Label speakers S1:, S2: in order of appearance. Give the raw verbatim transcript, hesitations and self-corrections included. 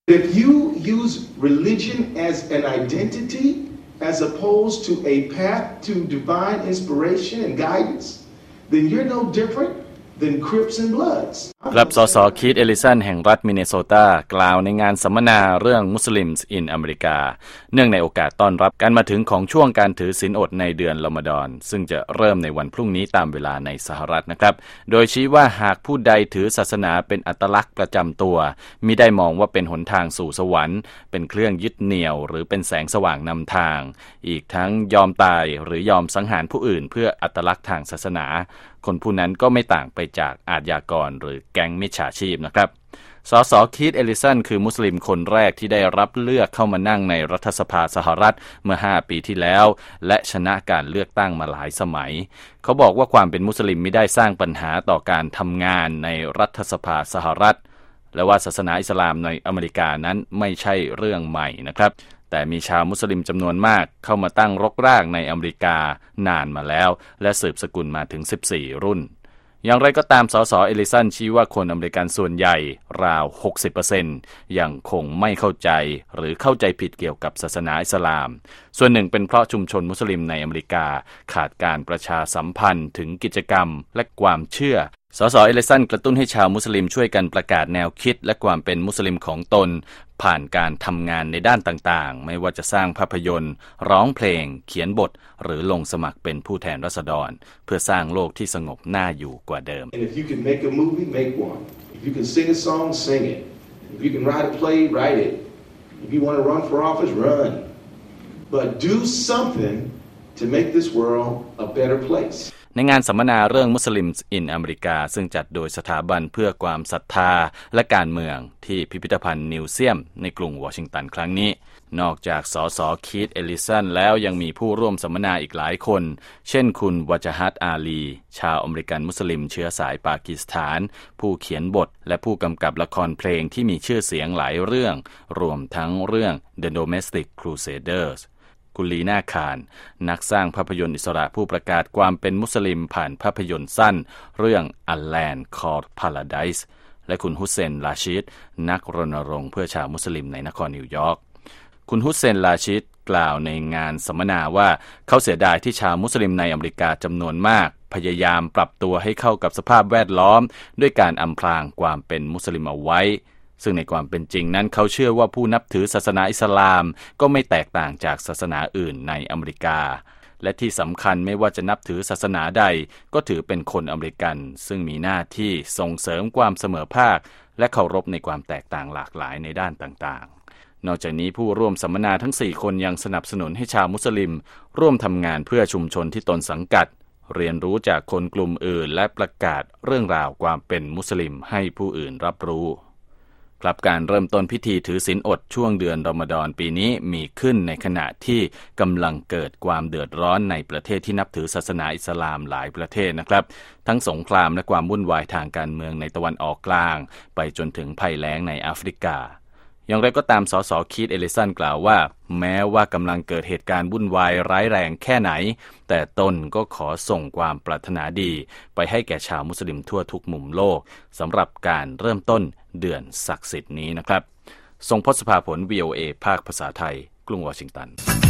S1: If you use religion as an identity as opposed to a path to divine inspiration and guidance, then you're no different than Crips and Bloods.
S2: ครับสสคีธเอลิสันแห่งรัฐมินนิโซตากล่าวในงานสัมมนาเรื่องมุสลิมส์อินอเมริกาเนื่องในโอกาสต้อนรับการมาถึงของช่วงการถือศีลอดในเดือนรอมฎอนซึ่งจะเริ่มในวันพรุ่งนี้ตามเวลาในสหรัฐนะครับโดยชี้ว่าหากผู้ใดถือศาสนาเป็นอัตลักษณ์ประจำตัวมิได้มองว่าเป็นหนทางสู่สวรรค์เป็นเครื่องยึดเหนี่ยวหรือเป็นแสงสว่างนำทางอีกทั้งยอมตายหรือยอมสังหารผู้อื่นเพื่ออัตลักษณ์ทางศาสนาคนผู้นั้นก็ไม่ต่างไปจากอาชญากรหรือแก๊งมิจฉาชีพนะครับสสคีธเอลิสันคือมุสลิมคนแรกที่ได้รับเลือกเข้ามานั่งในรัฐสภาสหรัฐเมื่อห้าปีที่แล้วและชนะการเลือกตั้งมาหลายสมัยเขาบอกว่าความเป็นมุสลิมไม่ได้สร้างปัญหาต่อการทำงานในรัฐสภาสหรัฐและว่าศาสนาอิสลามในอเมริกานั้นไม่ใช่เรื่องใหม่นะครับแต่มีชาวมุสลิมจำนวนมากเข้ามาตั้งรกรากในอเมริกานานมาแล้วและสืบสกุลมาถึงสิบสี่รุ่นอย่างไรก็ตามสสเอลิสันชี้ว่าคนอเมริกันส่วนใหญ่ราว หกสิบเปอร์เซ็นต์ ยังคงไม่เข้าใจหรือเข้าใจผิดเกี่ยวกับศาสนาอิสลามส่วนหนึ่งเป็นเพราะชุมชนมุสลิมในอเมริกาขาดการประชาสัมพันธ์ถึงกิจกรรมและความเชื่อสสเอลิสันกระตุ้นให้ชาวมุสลิมช่วยกันประกาศแนวคิดและความเป็นมุสลิมของตนผ่านการทำงานในด้านต่างๆไม่ว่าจะสร้างภาพยนตร์ร้องเพลงเขียนบทหรือลงสมัครเป็นผู้แทนราษฎรเพื่อสร้างโลกที่สงบน่าอยู่กว่าเดิม
S1: And if you can make a movie, make one. If you can sing a song, sing it. If you can write a play, write it. If you want to run for office, run. But do something to make this world a better place.
S2: ในงานสัมมนาเรื่องมุสลิมอินอเมริกาซึ่งจัดโดยสถาบันเพื่อความศรัทธาและการเมืองที่พิพิธภัณฑ์นิวเซียมในกรุงวอชิงตันครั้งนี้นอกจากสสคีธเอลิสันแล้วยังมีผู้ร่วมสัมมนาอีกหลายคนเช่นคุณวะจฮัดอาลีชาวอเมริกันมุสลิมเชื้อสายปากีสถานผู้เขียนบทและผู้กำกับละครเพลงที่มีชื่อเสียงหลายเรื่องรวมทั้งเรื่อง The Domestic Crusadersกุลีนาคารนักสร้างภาพยนตร์อิสระผู้ประกาศความเป็นมุสลิมผ่านภาพยนตร์สั้นเรื่อง A Land Called Paradise และคุณฮุสเซนลาชิดนักรณรงค์เพื่อชาวมุสลิมในนครนิวยอร์กคุณฮุสเซนลาชิดกล่าวในงานสัมมนาว่าเขาเสียดายที่ชาวมุสลิมในอเมริกาจำนวนมากพยายามปรับตัวให้เข้ากับสภาพแวดล้อมด้วยการอำพรางความเป็นมุสลิมเอาไว้ซึ่งในความเป็นจริงนั้นเขาเชื่อว่าผู้นับถือศาสนาอิสลามก็ไม่แตกต่างจากศาสนาอื่นในอเมริกาและที่สำคัญไม่ว่าจะนับถือศาสนาใดก็ถือเป็นคนอเมริกันซึ่งมีหน้าที่ส่งเสริมความเสมอภาคและเคารพในความแตกต่างหลากหลายในด้านต่างๆนอกจากนี้ผู้ร่วมสัมมนาทั้งสี่คนยังสนับสนุนให้ชาวมุสลิมร่วมทำงานเพื่อชุมชนที่ตนสังกัดเรียนรู้จากคนกลุ่มอื่นและประกาศเรื่องราวความเป็นมุสลิมให้ผู้อื่นรับรู้ครับการเริ่มต้นพิธีถือศีลอดช่วงเดือนรอมฎอนปีนี้มีขึ้นในขณะที่กำลังเกิดความเดือดร้อนในประเทศที่นับถือศาสนาอิสลามหลายประเทศนะครับทั้งสงครามและความวุ่นวายทางการเมืองในตะวันออกกลางไปจนถึงภัยแล้งในแอฟริกาอย่างไรก็ตามสสคีธเอลิสันกล่าวว่าแม้ว่ากำลังเกิดเหตุการณ์วุ่นวายร้ายแรงแค่ไหนแต่ตนก็ขอส่งความปรารถนาดีไปให้แก่ชาวมุสลิมทั่วทุกมุมโลกสำหรับการเริ่มต้นเดือนศักดิ์สิทธิ์นี้นะครับทรงพจน์ สภาผล วี โอ เอ ภาคภาษาไทยกรุงวอชิงตัน